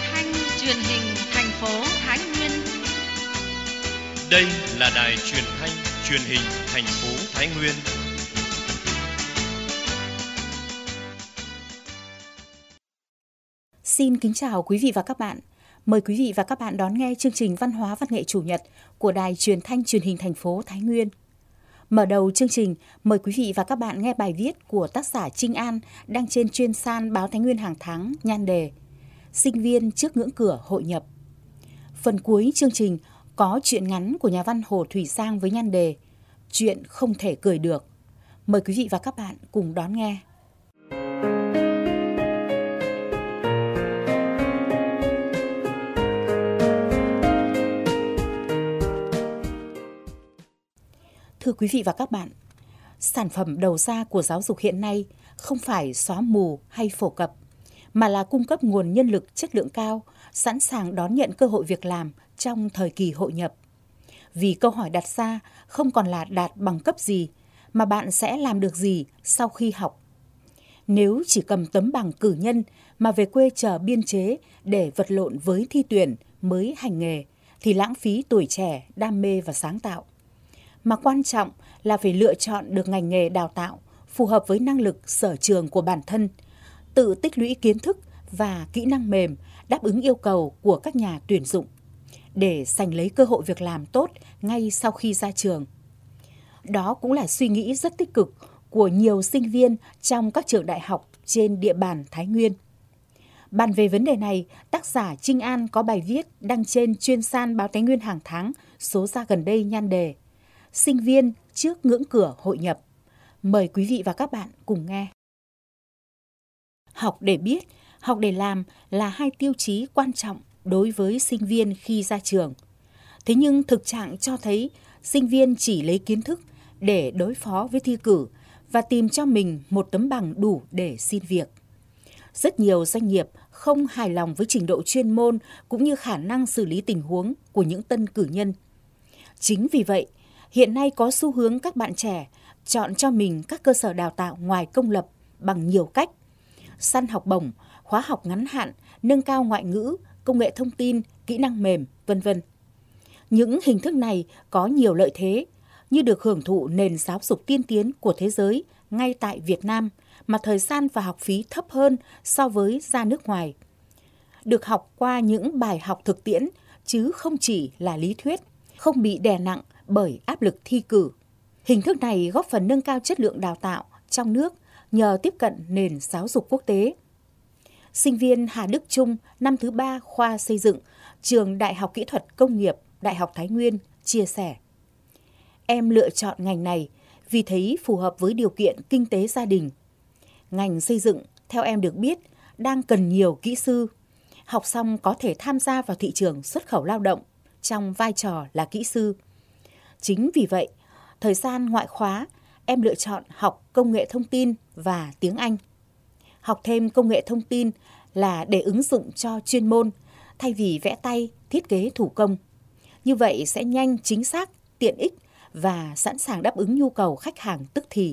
thanh truyền hình thành phố Thái Nguyên. Đây là đài truyền thanh truyền hình thành phố Thái Nguyên. Xin kính chào quý vị và các bạn. Mời quý vị và các bạn đón nghe chương trình Văn hóa Văn nghệ Chủ nhật của đài truyền thanh truyền hình thành phố Thái Nguyên. Mở đầu chương trình, mời quý vị và các bạn nghe bài viết của tác giả Trinh An đăng trên chuyên san báo Thái Nguyên hàng tháng, nhan đề Sinh viên trước ngưỡng cửa hội nhập. Phần cuối chương trình có truyện ngắn của nhà văn Hồ Thủy Sang với nhan đề Chuyện không thể cười được. Mời quý vị và các bạn cùng đón nghe. Thưa quý vị và các bạn, sản phẩm đầu ra của giáo dục hiện nay không phải xóa mù hay phổ cập, mà là cung cấp nguồn nhân lực chất lượng cao, sẵn sàng đón nhận cơ hội việc làm trong thời kỳ hội nhập. Vì câu hỏi đặt ra không còn là đạt bằng cấp gì, mà bạn sẽ làm được gì sau khi học. Nếu chỉ cầm tấm bằng cử nhân mà về quê chờ biên chế để vật lộn với thi tuyển mới hành nghề, thì lãng phí tuổi trẻ, đam mê và sáng tạo. Mà quan trọng là phải lựa chọn được ngành nghề đào tạo phù hợp với năng lực sở trường của bản thân, tự tích lũy kiến thức và kỹ năng mềm đáp ứng yêu cầu của các nhà tuyển dụng để giành lấy cơ hội việc làm tốt ngay sau khi ra trường. Đó cũng là suy nghĩ rất tích cực của nhiều sinh viên trong các trường đại học trên địa bàn Thái Nguyên. Bàn về vấn đề này, tác giả Trinh An có bài viết đăng trên chuyên san báo Thái Nguyên hàng tháng số ra gần đây nhan đề Sinh viên trước ngưỡng cửa hội nhập. Mời quý vị và các bạn cùng nghe. Học để biết, học để làm là hai tiêu chí quan trọng đối với sinh viên khi ra trường. Thế nhưng thực trạng cho thấy sinh viên chỉ lấy kiến thức để đối phó với thi cử và tìm cho mình một tấm bằng đủ để xin việc. Rất nhiều doanh nghiệp không hài lòng với trình độ chuyên môn cũng như khả năng xử lý tình huống của những tân cử nhân. Chính vì vậy, hiện nay có xu hướng các bạn trẻ chọn cho mình các cơ sở đào tạo ngoài công lập bằng nhiều cách. Săn học bổng, khóa học ngắn hạn, nâng cao ngoại ngữ, công nghệ thông tin, kỹ năng mềm, v.v. Những hình thức này có nhiều lợi thế như được hưởng thụ nền giáo dục tiên tiến của thế giới ngay tại Việt Nam mà thời gian và học phí thấp hơn so với ra nước ngoài. Được học qua những bài học thực tiễn chứ không chỉ là lý thuyết, không bị đè nặng bởi áp lực thi cử. Hình thức này góp phần nâng cao chất lượng đào tạo trong nước nhờ tiếp cận nền giáo dục quốc tế. Sinh viên Hà Đức Trung, năm thứ 3 khoa xây dựng, trường Đại học Kỹ thuật Công nghiệp, Đại học Thái Nguyên chia sẻ. Em lựa chọn ngành này vì thấy phù hợp với điều kiện kinh tế gia đình. Ngành xây dựng, theo em được biết, đang cần nhiều kỹ sư. Học xong có thể tham gia vào thị trường xuất khẩu lao động trong vai trò là kỹ sư. Chính vì vậy, thời gian ngoại khóa, em lựa chọn học công nghệ thông tin và tiếng Anh. Học thêm công nghệ thông tin là để ứng dụng cho chuyên môn, thay vì vẽ tay, thiết kế thủ công. Như vậy sẽ nhanh, chính xác, tiện ích và sẵn sàng đáp ứng nhu cầu khách hàng tức thì.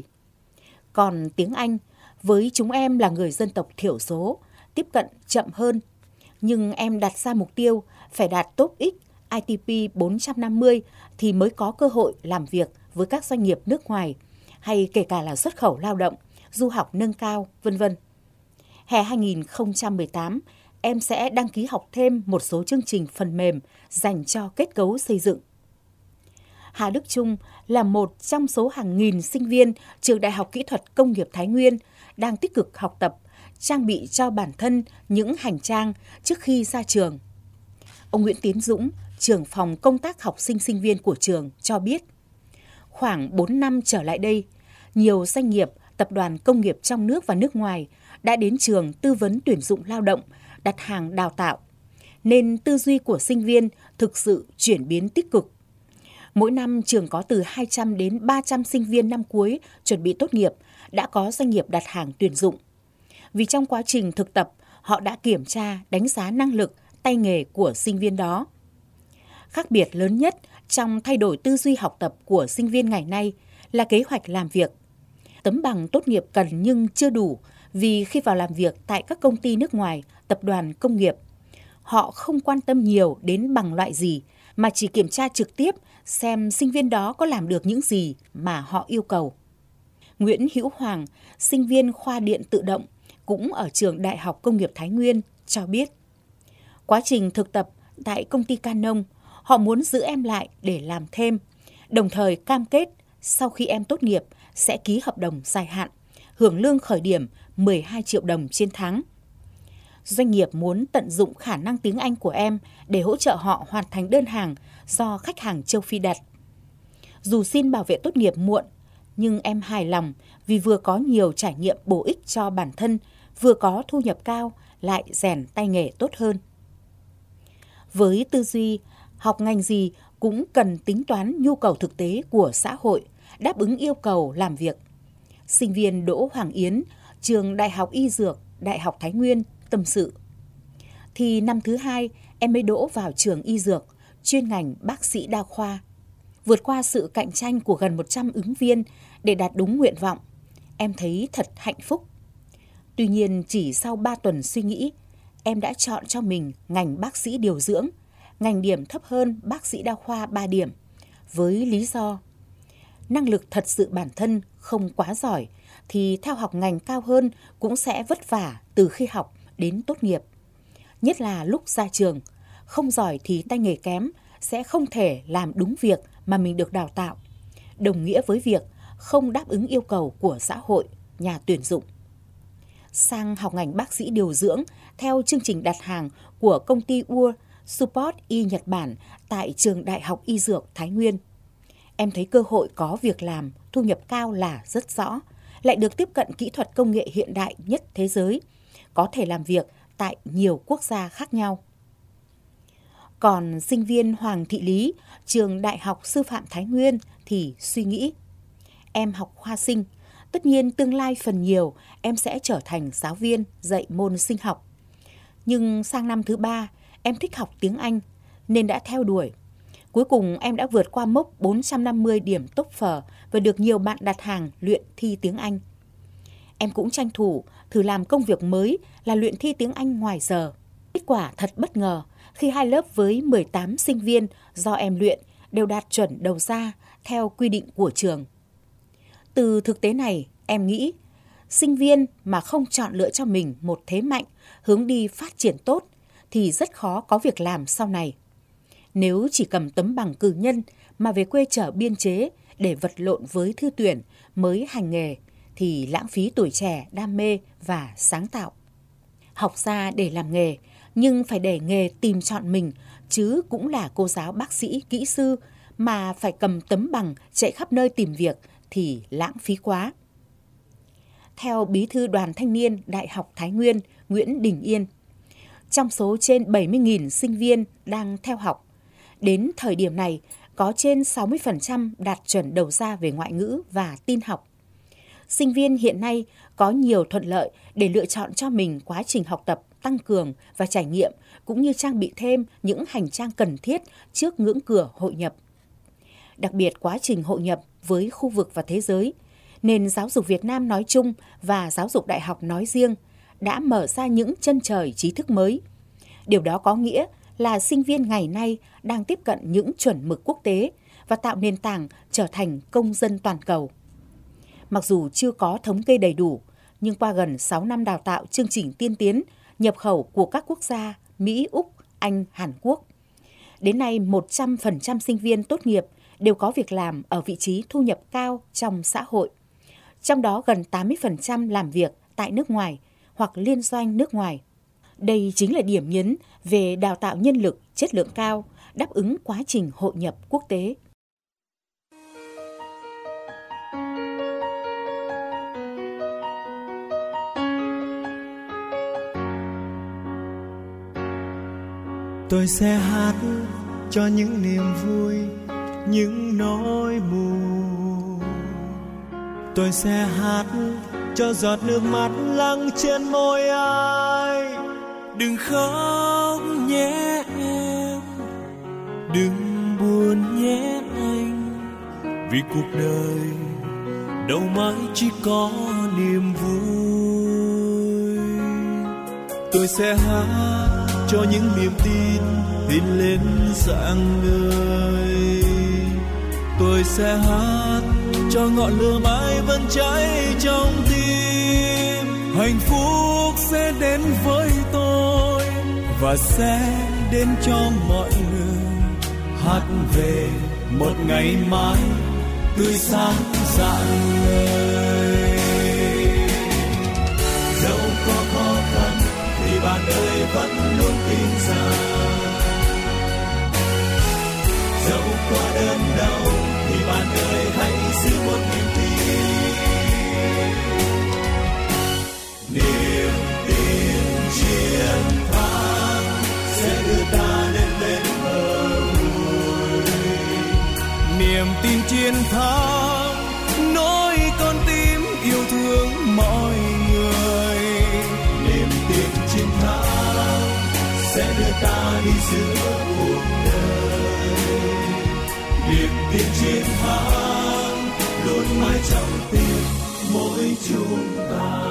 Còn tiếng Anh, với chúng em là người dân tộc thiểu số, tiếp cận chậm hơn. Nhưng em đặt ra mục tiêu phải đạt top X ITP 450 thì mới có cơ hội làm việc với các doanh nghiệp nước ngoài hay kể cả là xuất khẩu lao động, du học nâng cao, v.v. Hè 2018, em sẽ đăng ký học thêm một số chương trình phần mềm dành cho kết cấu xây dựng. Hà Đức Trung là một trong số hàng nghìn sinh viên trường Đại học Kỹ thuật Công nghiệp Thái Nguyên đang tích cực học tập, trang bị cho bản thân những hành trang trước khi ra trường. Ông Nguyễn Tiến Dũng, trưởng phòng công tác học sinh sinh viên của trường cho biết, khoảng 4 năm trở lại đây, nhiều doanh nghiệp, tập đoàn công nghiệp trong nước và nước ngoài đã đến trường tư vấn tuyển dụng lao động, đặt hàng đào tạo, nên tư duy của sinh viên thực sự chuyển biến tích cực. Mỗi năm trường có từ 200 đến 300 sinh viên năm cuối chuẩn bị tốt nghiệp đã có doanh nghiệp đặt hàng tuyển dụng. Vì trong quá trình thực tập, họ đã kiểm tra, đánh giá năng lực, tay nghề của sinh viên đó. Khác biệt lớn nhất trong thay đổi tư duy học tập của sinh viên ngày nay là kế hoạch làm việc. Tấm bằng tốt nghiệp cần nhưng chưa đủ vì khi vào làm việc tại các công ty nước ngoài, tập đoàn công nghiệp, họ không quan tâm nhiều đến bằng loại gì, mà chỉ kiểm tra trực tiếp xem sinh viên đó có làm được những gì mà họ yêu cầu. Nguyễn Hữu Hoàng, sinh viên khoa điện tự động, cũng ở trường Đại học Công nghiệp Thái Nguyên, cho biết. Quá trình thực tập tại công ty Canon, họ muốn giữ em lại để làm thêm, đồng thời cam kết sau khi em tốt nghiệp sẽ ký hợp đồng dài hạn, hưởng lương khởi điểm 12 triệu đồng trên tháng. Doanh nghiệp muốn tận dụng khả năng tiếng Anh của em để hỗ trợ họ hoàn thành đơn hàng do khách hàng châu Phi đặt. Dù xin bảo vệ tốt nghiệp muộn, nhưng em hài lòng vì vừa có nhiều trải nghiệm bổ ích cho bản thân, vừa có thu nhập cao, lại rèn tay nghề tốt hơn. Với tư duy, học ngành gì cũng cần tính toán nhu cầu thực tế của xã hội, đáp ứng yêu cầu làm việc. Sinh viên Đỗ Hoàng Yến, trường Đại học Y Dược, Đại học Thái Nguyên tâm sự. Thì năm thứ 2, em mới đỗ vào trường Y Dược, chuyên ngành bác sĩ đa khoa. Vượt qua sự cạnh tranh của gần 100 ứng viên để đạt đúng nguyện vọng, em thấy thật hạnh phúc. Tuy nhiên, chỉ sau 3 tuần suy nghĩ, em đã chọn cho mình ngành bác sĩ điều dưỡng, ngành điểm thấp hơn bác sĩ đa khoa 3 điểm, với lý do năng lực thật sự bản thân không quá giỏi thì theo học ngành cao hơn cũng sẽ vất vả từ khi học đến tốt nghiệp. Nhất là lúc ra trường, không giỏi thì tay nghề kém, sẽ không thể làm đúng việc mà mình được đào tạo, đồng nghĩa với việc không đáp ứng yêu cầu của xã hội, nhà tuyển dụng. Sang học ngành bác sĩ điều dưỡng theo chương trình đặt hàng của công ty UR Support Y Nhật Bản tại trường Đại học Y Dược Thái Nguyên. Em thấy cơ hội có việc làm, thu nhập cao là rất rõ, lại được tiếp cận kỹ thuật công nghệ hiện đại nhất thế giới, có thể làm việc tại nhiều quốc gia khác nhau. Còn sinh viên Hoàng Thị Lý, trường Đại học Sư phạm Thái Nguyên thì suy nghĩ. Em học khoa sinh, tất nhiên tương lai phần nhiều em sẽ trở thành giáo viên dạy môn sinh học. Nhưng sang năm thứ 3, em thích học tiếng Anh nên đã theo đuổi. Cuối cùng em đã vượt qua mốc 450 điểm TOEFL và được nhiều bạn đặt hàng luyện thi tiếng Anh. Em cũng tranh thủ thử làm công việc mới là luyện thi tiếng Anh ngoài giờ. Kết quả thật bất ngờ khi 2 lớp với 18 sinh viên do em luyện đều đạt chuẩn đầu ra theo quy định của trường. Từ thực tế này, em nghĩ sinh viên mà không chọn lựa cho mình một thế mạnh, hướng đi phát triển tốt thì rất khó có việc làm sau này. Nếu chỉ cầm tấm bằng cử nhân mà về quê chở biên chế để vật lộn với thư tuyển mới hành nghề thì lãng phí tuổi trẻ, đam mê và sáng tạo. Học ra để làm nghề, nhưng phải để nghề tìm chọn mình, chứ cũng là cô giáo bác sĩ, kỹ sư mà phải cầm tấm bằng chạy khắp nơi tìm việc thì lãng phí quá. Theo Bí thư Đoàn Thanh niên Đại học Thái Nguyên Nguyễn Đình Yên, trong số trên 70.000 sinh viên đang theo học, đến thời điểm này có trên 60% đạt chuẩn đầu ra về ngoại ngữ và tin học. Sinh viên hiện nay có nhiều thuận lợi để lựa chọn cho mình quá trình học tập tăng cường và trải nghiệm, cũng như trang bị thêm những hành trang cần thiết trước ngưỡng cửa hội nhập. Đặc biệt quá trình hội nhập với khu vực và thế giới, nền giáo dục Việt Nam nói chung và giáo dục đại học nói riêng đã mở ra những chân trời trí thức mới. Điều đó có nghĩa là sinh viên ngày nay đang tiếp cận những chuẩn mực quốc tế và tạo nền tảng trở thành công dân toàn cầu. Mặc dù chưa có thống kê đầy đủ, nhưng qua gần 6 năm đào tạo chương trình tiên tiến, nhập khẩu của các quốc gia Mỹ, Úc, Anh, Hàn Quốc, đến nay 100% sinh viên tốt nghiệp đều có việc làm ở vị trí thu nhập cao trong xã hội. Trong đó gần 80% làm việc tại nước ngoài hoặc liên doanh nước ngoài. Đây chính là điểm nhấn về đào tạo nhân lực chất lượng cao, đáp ứng quá trình hội nhập quốc tế. Tôi sẽ hát cho những niềm vui, những nỗi buồn. Tôi sẽ hát cho giọt nước mắt lắng trên môi ai. Đừng khóc nhé em, đừng buồn nhé anh, vì cuộc đời đâu mãi chỉ có niềm vui. Tôi sẽ hát cho những niềm tin tin lên dạng người. Tôi sẽ hát cho ngọn lửa mãi vẫn cháy trong tim. Hạnh phúc sẽ đến với tôi và sẽ đến cho mọi người. Hát về một ngày mai tươi sáng rạng ngời. Dẫu có khó khăn thì bạn ơi vẫn luôn tin rằng, dẫu có đớn đau thì bạn ơi hãy giữ một niềm tin. Niềm tin chiến thắng sẽ đưa ta đến bên bờ vui. Niềm tin chiến thắng nỗi con tim yêu thương mọi người. Niềm tin chiến thắng sẽ đưa ta đi giữa cuộc đời. Niềm tin chiến thắng luôn mãi trong tim mỗi chúng ta.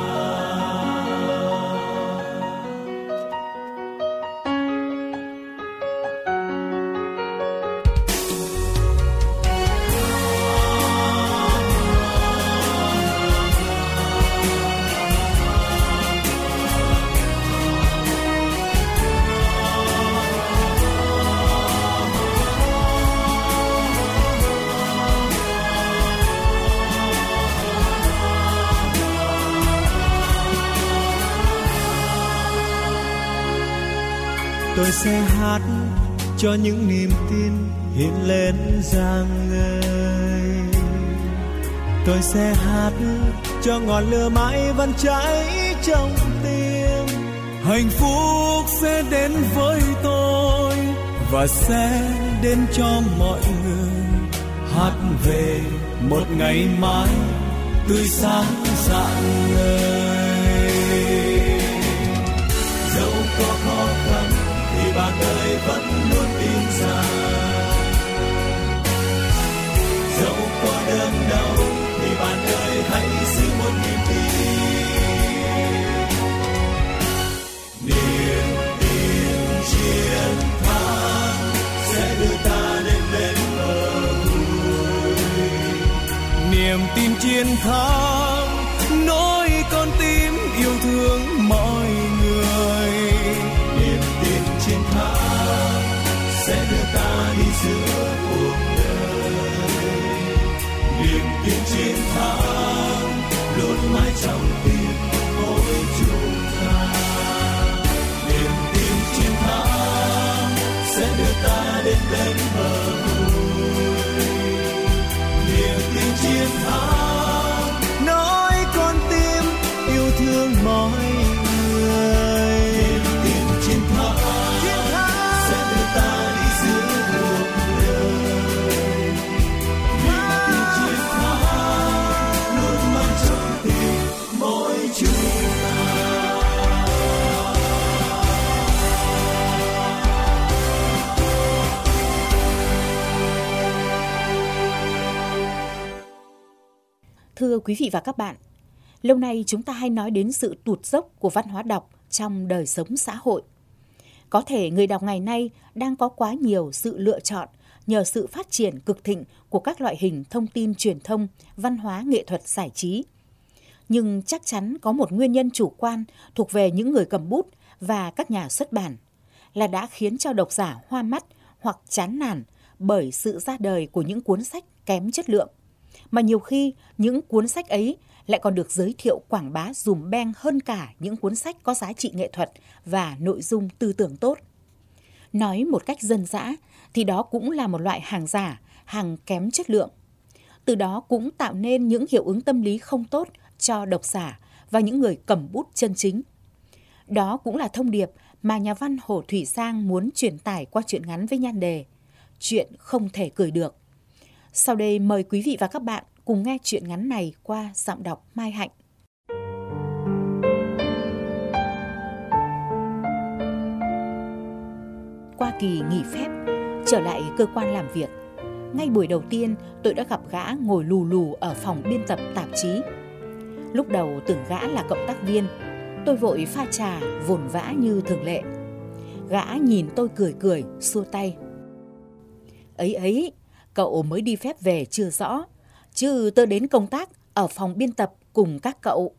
Tôi sẽ hát cho những niềm tin hiện lên rạng ngời. Tôi sẽ hát cho ngọn lửa mãi vẫn cháy trong tim. Hạnh phúc sẽ đến với tôi và sẽ đến cho mọi người. Hát về một ngày mai tươi sáng rạng ngời. Dẫu có khó khăn thì bạn ơi vẫn luôn tin rằng, dẫu có đớn đau thì bạn ơi hãy giữ một niềm tin. Niềm tin chiến thắng sẽ đưa ta đến bên bờ vui. Niềm tin chiến thắng nỗi con tim yêu thương mọi người. Niềm tin chiến thắng sẽ đưa ta đi giữa cuộc đời. Niềm tin chiến thắng luôn mãi trong tim mỗi chúng ta. Niềm tin chiến thắng sẽ đưa ta đến bên bờ vui. Niềm tin chiến thắng nói con tim yêu thương mọi người. Niềm tin chiến thắng sẽ đưa ta đi giữa cuộc đời. Niềm tin chiến thắng luôn mang trong tim mỗi chúng ta. Thưa quý vị và các bạn, lâu nay chúng ta hay nói đến sự tụt dốc của văn hóa đọc trong đời sống xã hội. Có thể người đọc ngày nay đang có quá nhiều sự lựa chọn nhờ sự phát triển cực thịnh của các loại hình thông tin truyền thông, văn hóa, nghệ thuật, giải trí. Nhưng chắc chắn có một nguyên nhân chủ quan thuộc về những người cầm bút và các nhà xuất bản là đã khiến cho độc giả hoa mắt hoặc chán nản bởi sự ra đời của những cuốn sách kém chất lượng. Mà nhiều khi những cuốn sách ấy lại còn được giới thiệu quảng bá dùm beng hơn cả những cuốn sách có giá trị nghệ thuật và nội dung tư tưởng tốt. Nói một cách dân dã thì đó cũng là một loại hàng giả, hàng kém chất lượng. Từ đó cũng tạo nên những hiệu ứng tâm lý không tốt cho độc giả và những người cầm bút chân chính. Đó cũng là thông điệp mà nhà văn Hồ Thủy Sang muốn truyền tải qua truyện ngắn với nhan đề Chuyện không thể cười được. Sau đây mời quý vị và các bạn cùng nghe truyện ngắn này qua giọng đọc Mai Hạnh. Qua kỳ nghỉ phép, trở lại cơ quan làm việc, ngay buổi đầu tiên tôi đã gặp gã ngồi lù lù ở phòng biên tập tạp chí. Lúc đầu tưởng gã là cộng tác viên, tôi vội pha trà vồn vã như thường lệ. Gã nhìn tôi cười cười, xua tay. Ấy, cậu mới đi phép về chưa rõ, chứ tớ đến công tác ở phòng biên tập cùng các cậu.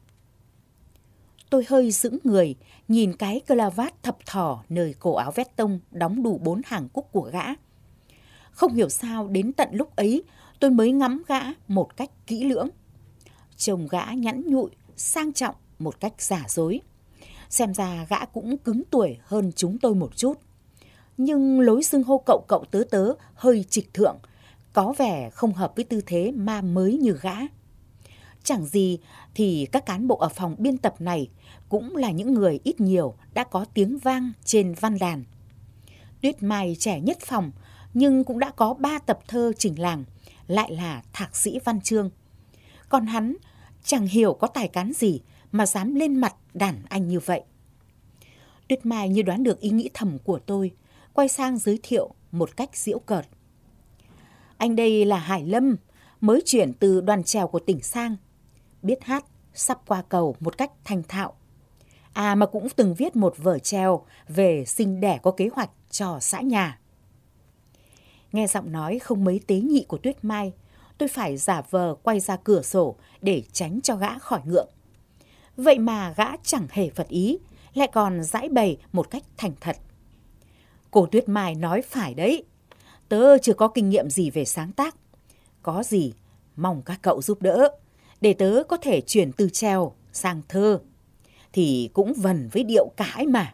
Tôi hơi sững người, nhìn cái cravat thập thỏ nơi cổ áo vét tông đóng đủ 4 hàng cúc của gã. Không hiểu sao đến tận lúc ấy tôi mới ngắm gã một cách kỹ lưỡng. Trông gã nhẵn nhụi, sang trọng một cách giả dối. Xem ra gã cũng cứng tuổi hơn chúng tôi một chút. Nhưng lối xưng hô cậu cậu tớ tớ hơi trịch thượng, có vẻ không hợp với tư thế ma mới như gã. Chẳng gì thì các cán bộ ở phòng biên tập này cũng là những người ít nhiều đã có tiếng vang trên văn đàn. Tuyết Mai trẻ nhất phòng nhưng cũng đã có 3 tập thơ trình làng, lại là thạc sĩ văn chương. Còn hắn chẳng hiểu có tài cán gì mà dám lên mặt đàn anh như vậy. Tuyết Mai như đoán được ý nghĩ thầm của tôi, quay sang giới thiệu một cách giễu cợt. Anh đây là Hải Lâm, mới chuyển từ đoàn chèo của tỉnh sang. Biết hát, sắp qua cầu một cách thành thạo. Mà cũng từng viết một vở chèo về sinh đẻ có kế hoạch cho xã nhà. Nghe giọng nói không mấy tế nhị của Tuyết Mai, tôi phải giả vờ quay ra cửa sổ để tránh cho gã khỏi ngượng. Vậy mà gã chẳng hề phật ý, lại còn giãi bày một cách thành thật. Cô Tuyết Mai nói phải đấy, tớ chưa có kinh nghiệm gì về sáng tác. Có gì, mong các cậu giúp đỡ, để tớ có thể chuyển từ chèo sang thơ. Thì cũng vần với điệu cả ấy mà.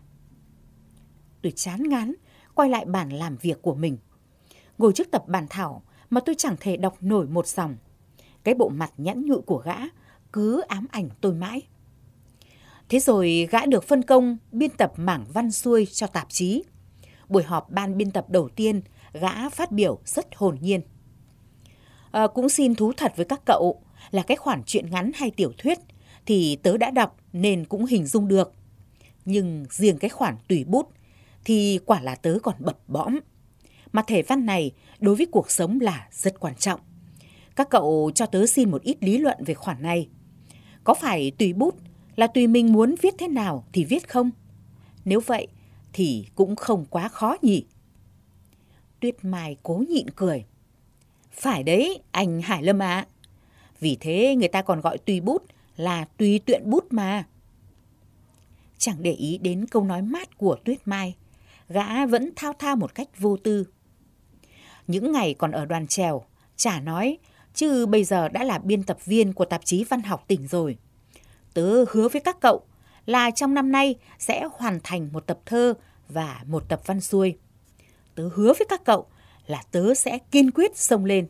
Tôi chán ngán, quay lại bàn làm việc của mình. Ngồi trước tập bản thảo mà tôi chẳng thể đọc nổi một dòng. Cái bộ mặt nhẵn nhụi của gã cứ ám ảnh tôi mãi. Thế rồi gã được phân công biên tập mảng văn xuôi cho tạp chí. Buổi họp ban biên tập đầu tiên, gã phát biểu rất hồn nhiên. Cũng xin thú thật với các cậu là cái khoản truyện ngắn hay tiểu thuyết thì tớ đã đọc nên cũng hình dung được. Nhưng riêng cái khoản tùy bút thì quả là tớ còn bập bõm. Mà thể văn này đối với cuộc sống là rất quan trọng. Các cậu cho tớ xin một ít lý luận về khoản này. Có phải tùy bút là tùy mình muốn viết thế nào thì viết không? Nếu vậy thì cũng không quá khó nhỉ? Tuyết Mai cố nhịn cười. Phải đấy, anh Hải Lâm ạ. Vì thế người ta còn gọi tùy bút là tùy tiện bút mà. Chẳng để ý đến câu nói mát của Tuyết Mai, gã vẫn thao thao một cách vô tư. Những ngày còn ở đoàn chèo, chả nói, chứ bây giờ đã là biên tập viên của tạp chí Văn học tỉnh rồi. Tớ hứa với các cậu là trong năm nay sẽ hoàn thành một tập thơ và một tập văn xuôi. Tớ hứa với các cậu là tớ sẽ kiên quyết xông lên.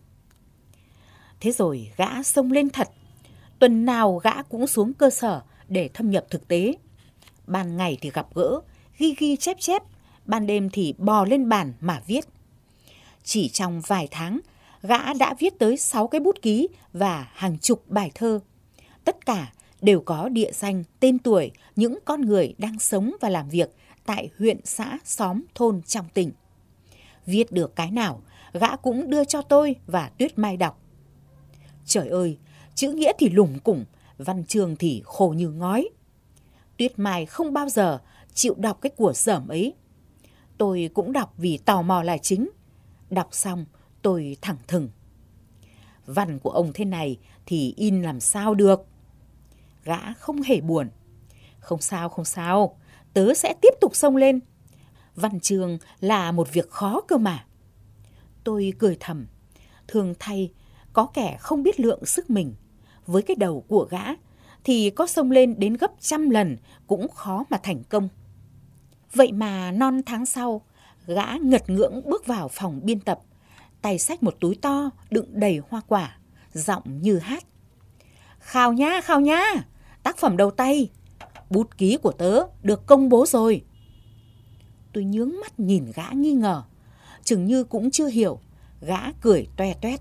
Thế rồi gã xông lên thật. Tuần nào gã cũng xuống cơ sở để thâm nhập thực tế. Ban ngày thì gặp gỡ, ghi chép, ban đêm thì bò lên bàn mà viết. Chỉ trong vài tháng, gã đã viết tới 6 cái bút ký và hàng chục bài thơ. Tất cả đều có địa danh, tên tuổi những con người đang sống và làm việc tại huyện, xã, xóm, thôn trong tỉnh. Viết được cái nào, gã cũng đưa cho tôi và Tuyết Mai đọc. Trời ơi, chữ nghĩa thì lủng củng, văn chương thì khô như ngói. Tuyết Mai không bao giờ chịu đọc cái của dởm ấy. Tôi cũng đọc vì tò mò là chính. Đọc xong, tôi thẳng thừng. Văn của ông thế này thì in làm sao được? Gã không hề buồn. Không sao, tớ sẽ tiếp tục xông lên. Văn chương là một việc khó cơ mà. Tôi cười thầm. Thường thay, có kẻ không biết lượng sức mình. Với cái đầu của gã thì có xông lên đến gấp 100 lần cũng khó mà thành công. Vậy mà non tháng sau, gã ngật ngưỡng bước vào phòng biên tập, tay xách một túi to đựng đầy hoa quả, giọng như hát. Khao nhá, tác phẩm đầu tay, bút ký của tớ được công bố rồi. Tôi nhướng mắt nhìn gã nghi ngờ, chừng như cũng chưa hiểu, gã cười toe toét.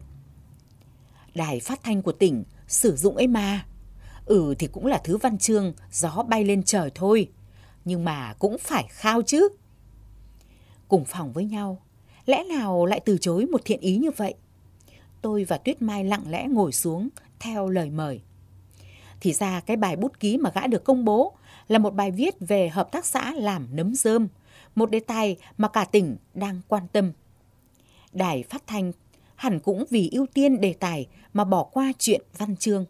Đài phát thanh của tỉnh sử dụng ấy mà. Thì cũng là thứ văn chương gió bay lên trời thôi, nhưng mà cũng phải khao chứ. Cùng phòng với nhau, lẽ nào lại từ chối một thiện ý như vậy? Tôi và Tuyết Mai lặng lẽ ngồi xuống theo lời mời. Thì ra cái bài bút ký mà gã được công bố là một bài viết về hợp tác xã làm nấm rơm, một đề tài mà cả tỉnh đang quan tâm. Đài phát thanh hẳn cũng vì ưu tiên đề tài mà bỏ qua chuyện văn chương.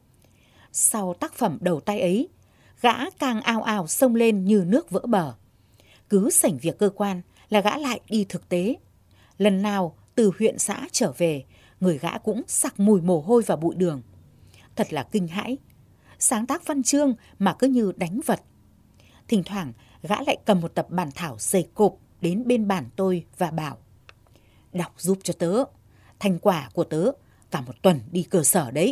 Sau tác phẩm đầu tay ấy, gã càng ào ào xông lên như nước vỡ bờ. Cứ sảnh việc cơ quan là gã lại đi thực tế. Lần nào từ huyện xã trở về, người gã cũng sặc mùi mồ hôi và bụi đường. Thật là kinh hãi. Sáng tác văn chương mà cứ như đánh vật. Thỉnh thoảng gã lại cầm một tập bản thảo dày cộp đến bên bàn tôi và bảo: đọc giúp cho tớ, thành quả của tớ cả một tuần đi cơ sở đấy.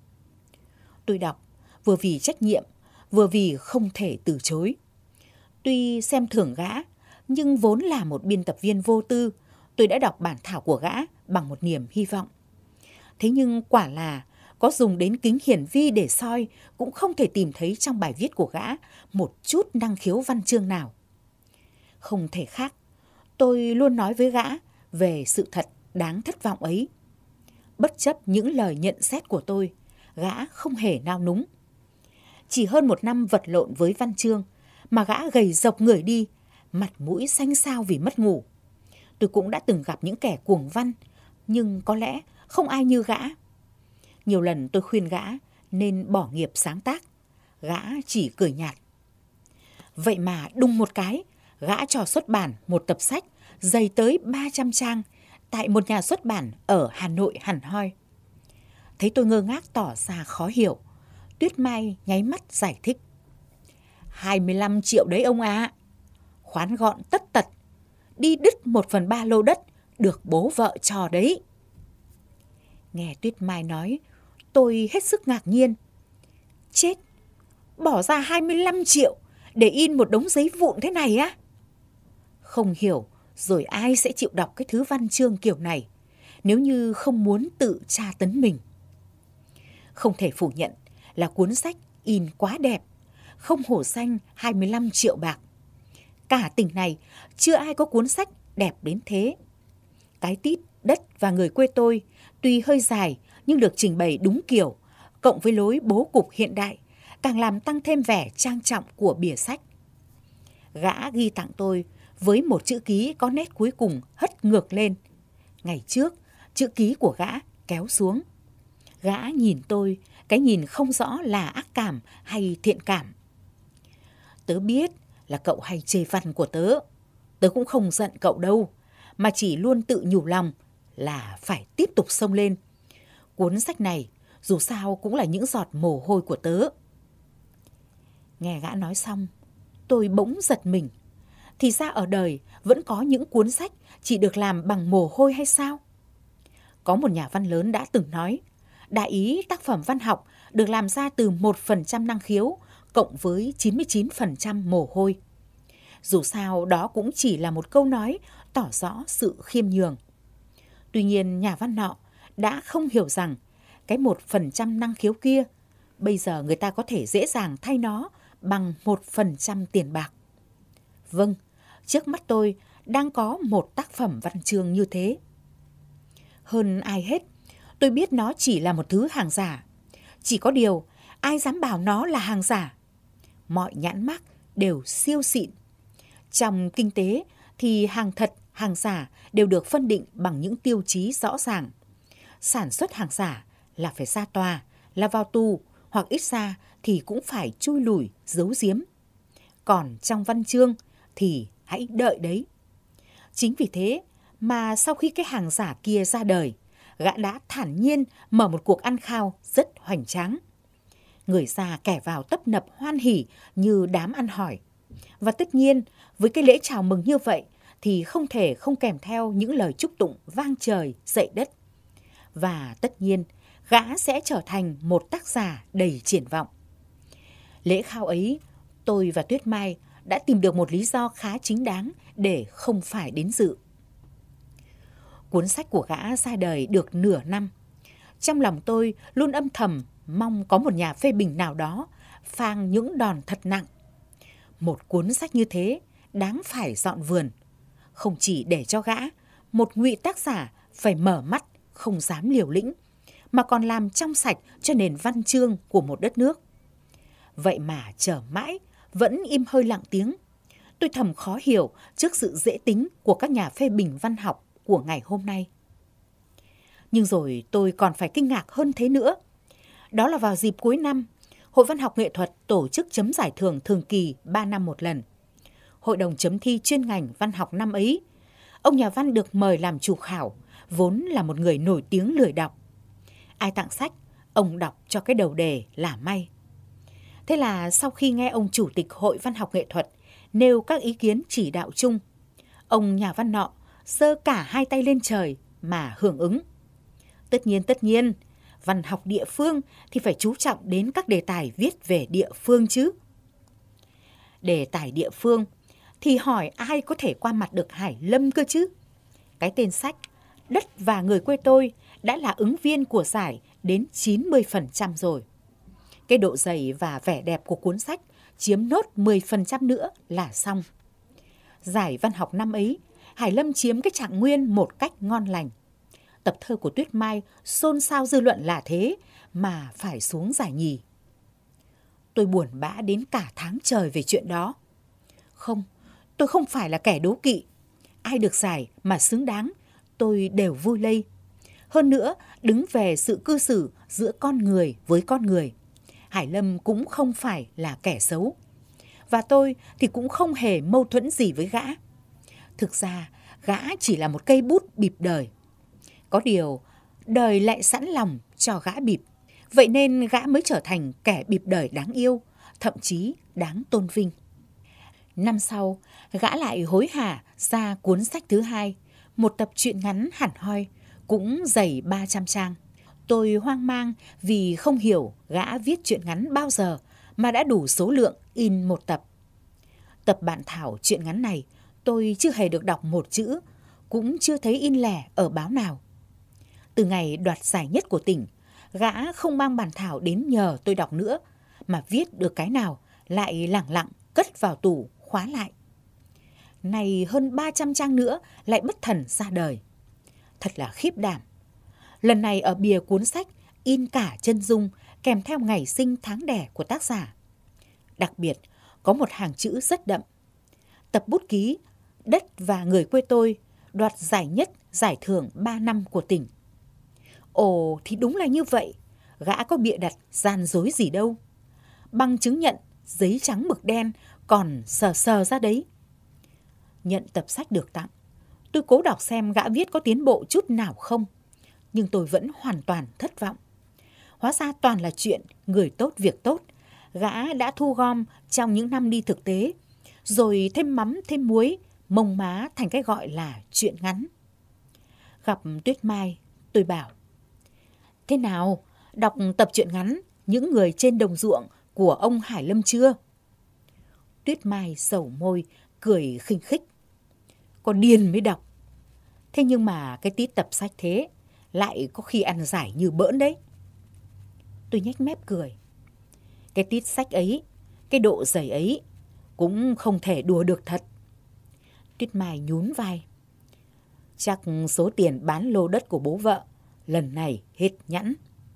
Tôi đọc vừa vì trách nhiệm, vừa vì không thể từ chối. Tuy xem thường gã, nhưng vốn là một biên tập viên vô tư, tôi đã đọc bản thảo của gã bằng một niềm hy vọng. Thế nhưng quả là có dùng đến kính hiển vi để soi cũng không thể tìm thấy trong bài viết của gã một chút năng khiếu văn chương nào. Không thể khác, tôi luôn nói với gã về sự thật đáng thất vọng ấy. Bất chấp những lời nhận xét của tôi, gã không hề nao núng. Chỉ hơn một năm vật lộn với văn chương mà gã gầy rộc người đi, mặt mũi xanh xao vì mất ngủ. Tôi cũng đã từng gặp những kẻ cuồng văn, nhưng có lẽ không ai như gã. Nhiều lần tôi khuyên gã nên bỏ nghiệp sáng tác, gã chỉ cười nhạt. Vậy mà đùng một cái, gã cho xuất bản một tập sách dày tới 300 trang tại một nhà xuất bản ở Hà Nội hẳn hoi. Thấy tôi ngơ ngác tỏ ra khó hiểu, Tuyết Mai nháy mắt giải thích. 25 triệu đấy ông ạ. Khoán gọn tất tật, đi đứt 1/3 lô đất được bố vợ cho đấy. Nghe Tuyết Mai nói, tôi hết sức ngạc nhiên. Chết, bỏ ra 25 triệu để in một đống giấy vụn thế này á? Không hiểu rồi ai sẽ chịu đọc cái thứ văn chương kiểu này nếu như không muốn tự tra tấn mình. Không thể phủ nhận là cuốn sách in quá đẹp, không hổ danh 25 triệu bạc. Cả tỉnh này chưa ai có cuốn sách đẹp đến thế. Cái tít đất và người quê tôi tuy hơi dài nhưng được trình bày đúng kiểu, cộng với lối bố cục hiện đại, càng làm tăng thêm vẻ trang trọng của bìa sách. Gã ghi tặng tôi với một chữ ký có nét cuối cùng hất ngược lên. Ngày trước, chữ ký của gã kéo xuống. Gã nhìn tôi, cái nhìn không rõ là ác cảm hay thiện cảm. Tớ biết là cậu hay chê văn của tớ. Tớ cũng không giận cậu đâu, mà chỉ luôn tự nhủ lòng là phải tiếp tục xông lên. Cuốn sách này dù sao cũng là những giọt mồ hôi của tớ. Nghe gã nói xong, tôi bỗng giật mình. Thì ra ở đời vẫn có những cuốn sách chỉ được làm bằng mồ hôi hay sao? Có một nhà văn lớn đã từng nói, đại ý tác phẩm văn học được làm ra từ 1% năng khiếu cộng với 99% mồ hôi. Dù sao đó cũng chỉ là một câu nói tỏ rõ sự khiêm nhường. Tuy nhiên nhà văn nọ đã không hiểu rằng cái 1% năng khiếu kia, bây giờ người ta có thể dễ dàng thay nó bằng 1% tiền bạc. Vâng, trước mắt tôi đang có một tác phẩm văn chương như thế. Hơn ai hết, tôi biết nó chỉ là một thứ hàng giả. Chỉ có điều, ai dám bảo nó là hàng giả? Mọi nhãn mác đều siêu xịn. Trong kinh tế thì hàng thật, hàng giả đều được phân định bằng những tiêu chí rõ ràng. Sản xuất hàng giả là phải ra tòa, là vào tù, hoặc ít ra thì cũng phải chui lủi, giấu giếm. Còn trong văn chương thì hãy đợi đấy. Chính vì thế mà sau khi cái hàng giả kia ra đời, gã đã thản nhiên mở một cuộc ăn khao rất hoành tráng. Người ra kẻ vào tấp nập hoan hỉ như đám ăn hỏi. Và tất nhiên, với cái lễ chào mừng như vậy thì không thể không kèm theo những lời chúc tụng vang trời dậy đất. Và tất nhiên, gã sẽ trở thành một tác giả đầy triển vọng. Lễ khao ấy, tôi và Tuyết Mai đã tìm được một lý do khá chính đáng để không phải đến dự. Cuốn sách của gã ra đời được nửa năm. Trong lòng tôi luôn âm thầm mong có một nhà phê bình nào đó phang những đòn thật nặng. Một cuốn sách như thế đáng phải dọn vườn, không chỉ để cho gã, một ngụy tác giả phải mở mắt không dám liều lĩnh, mà còn làm trong sạch cho nền văn chương của một đất nước. Vậy mà chờ mãi vẫn im hơi lặng tiếng. Tôi thầm khó hiểu trước sự dễ tính của các nhà phê bình văn học của ngày hôm nay. Nhưng rồi tôi còn phải kinh ngạc hơn thế nữa. Đó là vào dịp cuối năm, Hội Văn học Nghệ thuật tổ chức chấm giải thưởng thường kỳ 3 năm một lần. Hội đồng chấm thi chuyên ngành văn học năm ấy, ông nhà văn được mời làm chủ khảo, vốn là một người nổi tiếng lười đọc. Ai tặng sách, ông đọc cho cái đầu đề là may. Thế là sau khi nghe ông Chủ tịch Hội Văn học Nghệ thuật nêu các ý kiến chỉ đạo chung, ông nhà văn nọ giơ cả hai tay lên trời mà hưởng ứng. Tất nhiên, văn học địa phương thì phải chú trọng đến các đề tài viết về địa phương chứ. Đề tài địa phương thì hỏi ai có thể qua mặt được Hải Lâm cơ chứ. Cái tên sách Đất và Người quê tôi đã là ứng viên của giải đến 90% rồi. Cái độ dày và vẻ đẹp của cuốn sách chiếm nốt 10% nữa là xong. Giải văn học năm ấy, Hải Lâm chiếm cái trạng nguyên một cách ngon lành. Tập thơ của Tuyết Mai xôn xao dư luận là thế mà phải xuống giải nhì. Tôi buồn bã đến cả tháng trời về chuyện đó. Không, tôi không phải là kẻ đố kỵ. Ai được giải mà xứng đáng, tôi đều vui lây. Hơn nữa, đứng về sự cư xử giữa con người với con người, Hải Lâm cũng không phải là kẻ xấu. Và tôi thì cũng không hề mâu thuẫn gì với gã. Thực ra, gã chỉ là một cây bút bịp đời. Có điều, đời lại sẵn lòng cho gã bịp. Vậy nên gã mới trở thành kẻ bịp đời đáng yêu, thậm chí đáng tôn vinh. Năm sau, gã lại hối hả ra cuốn sách thứ hai, một tập truyện ngắn hẳn hoi, cũng dày 300 trang. Tôi hoang mang vì không hiểu gã viết truyện ngắn bao giờ mà đã đủ số lượng in một tập. Tập bản thảo truyện ngắn này tôi chưa hề được đọc một chữ, cũng chưa thấy in lẻ ở báo nào. Từ ngày đoạt giải nhất của tỉnh, gã không mang bản thảo đến nhờ tôi đọc nữa, mà viết được cái nào lại lẳng lặng cất vào tủ khóa lại. Này hơn 300 trang nữa lại bất thần ra đời. Thật là khiếp đảm. Lần này ở bìa cuốn sách in cả chân dung kèm theo ngày sinh tháng đẻ của tác giả. Đặc biệt có một hàng chữ rất đậm. Tập bút ký Đất và Người quê tôi đoạt giải nhất giải thưởng 3 năm của tỉnh. Ồ thì đúng là như vậy, gã có bịa đặt gian dối gì đâu. Bằng chứng nhận, giấy trắng mực đen còn sờ ra đấy. Nhận tập sách được tặng, tôi cố đọc xem gã viết có tiến bộ chút nào không, nhưng tôi vẫn hoàn toàn thất vọng. Hóa ra toàn là chuyện người tốt việc tốt, gã đã thu gom trong những năm đi thực tế, rồi thêm mắm thêm muối, mông má thành cái gọi là chuyện ngắn. Gặp Tuyết Mai, tôi bảo: thế nào, đọc tập truyện ngắn Những người trên đồng ruộng của ông Hải Lâm chưa? Tuyết Mai sầu môi, cười khinh khích: con điên mới đọc. Thế nhưng mà cái tít tập sách thế lại có khi ăn giải như bỡn đấy. Tôi nhếch mép cười. Cái tít sách ấy, cái độ dày ấy cũng không thể đùa được thật. Tuyết Mai nhún vai: chắc số tiền bán lô đất của bố vợ lần này hết nhẵn.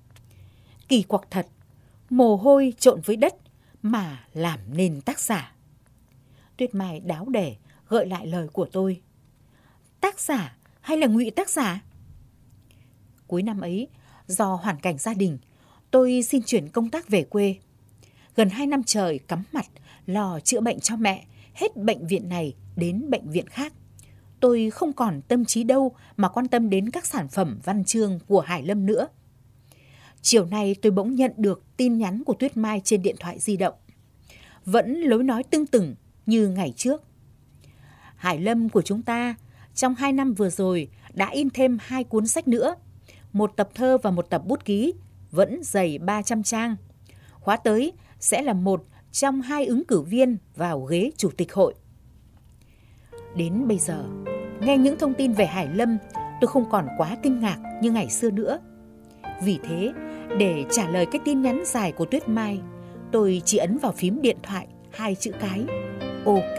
Kỳ quặc thật, mồ hôi trộn với đất mà làm nên tác giả. Tuyết Mai đáo để gợi lại lời của tôi. Tác giả hay là ngụy tác giả? Cuối năm ấy, do hoàn cảnh gia đình, tôi xin chuyển công tác về quê. Gần 2 năm trời cắm mặt lo chữa bệnh cho mẹ, hết bệnh viện này đến bệnh viện khác. Tôi không còn tâm trí đâu mà quan tâm đến các sản phẩm văn chương của Hải Lâm nữa. Chiều nay tôi bỗng nhận được tin nhắn của Tuyết Mai trên điện thoại di động. Vẫn lối nói tưng tửng như ngày trước. Hải Lâm của chúng ta trong 2 năm vừa rồi đã in thêm 2 cuốn sách nữa, một tập thơ và một tập bút ký, vẫn dày 300 trang. Khóa tới sẽ là một trong 2 ứng cử viên vào ghế chủ tịch hội. Đến bây giờ, nghe những thông tin về Hải Lâm, tôi không còn quá kinh ngạc như ngày xưa nữa. Vì thế, để trả lời cái tin nhắn dài của Tuyết Mai, tôi chỉ ấn vào phím điện thoại 2 chữ cái: OK.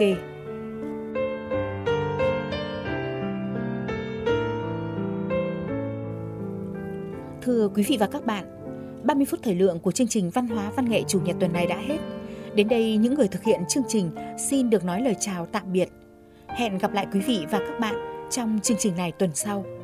Thưa quý vị và các bạn, 30 phút thời lượng của chương trình Văn hóa Văn nghệ Chủ nhật tuần này đã hết. Đến đây, những người thực hiện chương trình xin được nói lời chào tạm biệt. Hẹn gặp lại quý vị và các bạn trong chương trình này tuần sau.